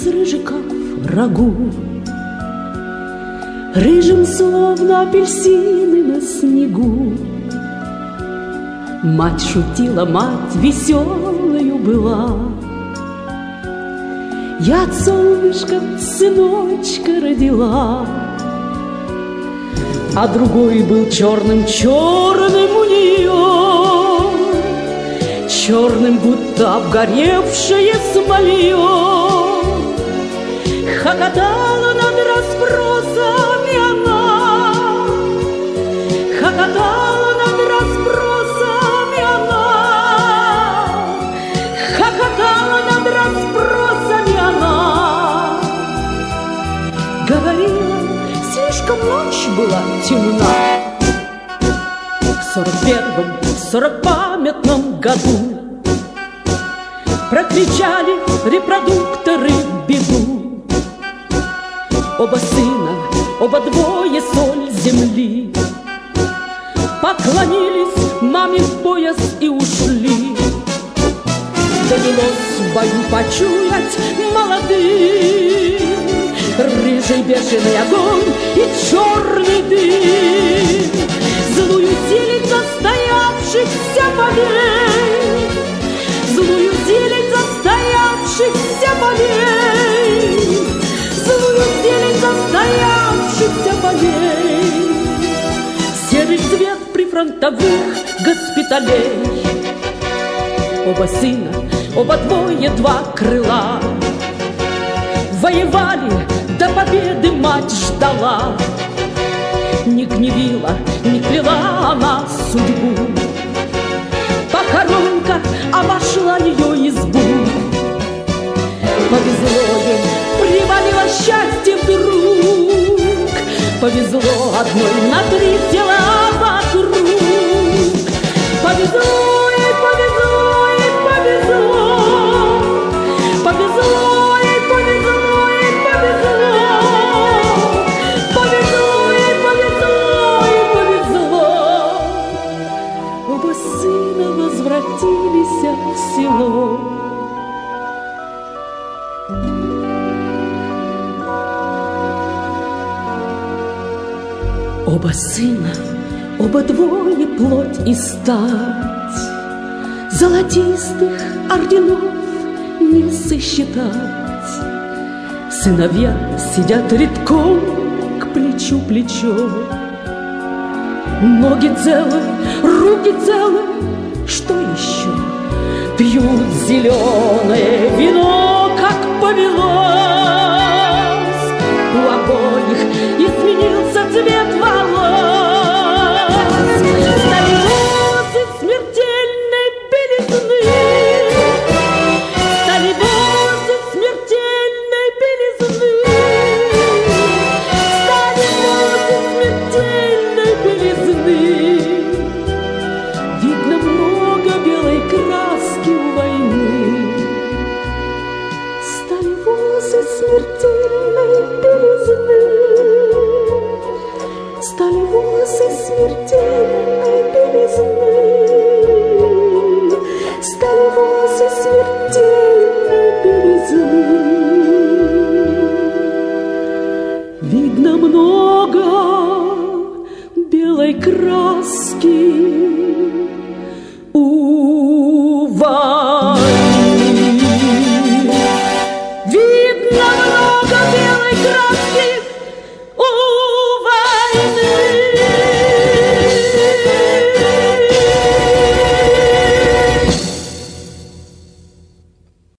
из рыжиков рагу, рыжим, словно апельсины на снегу. Мать шутила, мать веселою была. Я от солнышка сыночка родила, а другой был черным-черным у нее, черным, будто обгоревшее смолье. Хохотала над расспросами она, хохотала над расспросами она, хохотала над расспросами она. Говорила, слишком ночь была темна. В 41-м, в 40-памятном году прокричали репродукторы беду. Оба сына, оба двое соль земли, поклонились маме в пояс и ушли. Довелось в бою почуять молодым рыжий бешеный огонь и черный дым. Злую зелень застоявшихся полей, злую зелень застоявшихся полей, злую зелень застоявшихся полей, серый цвет прифронтовых госпиталей. Оба сына, оба двое, два крыла, воевали, до победы мать ждала. Не гневила, не кляла она судьбу, похоронка обошла ее избу. Повезло ей, привалило счастье вдруг, повезло одной на 3 тела вокруг. Повезло ей, повезло ей, повезло, повезло ей, повезло ей, повезло, повезло ей, повезло ей, повезло. Оба сына возвратились в село. Оба сына, оба двое, плоть и стать, золотистых орденов не сосчитать. Сыновья сидят редком к плечу плечо, ноги целы, руки целы, что еще? Пьют зеленое вино, как повелось. У обоих изменился цвет волос, стали волосы смертельной белизны, стали волосы смертельной белизны, стали волосы смертельной белизны. Видно много белой краски у войны, стали волосы смертельной белизны, стали волосы смертельной белизны.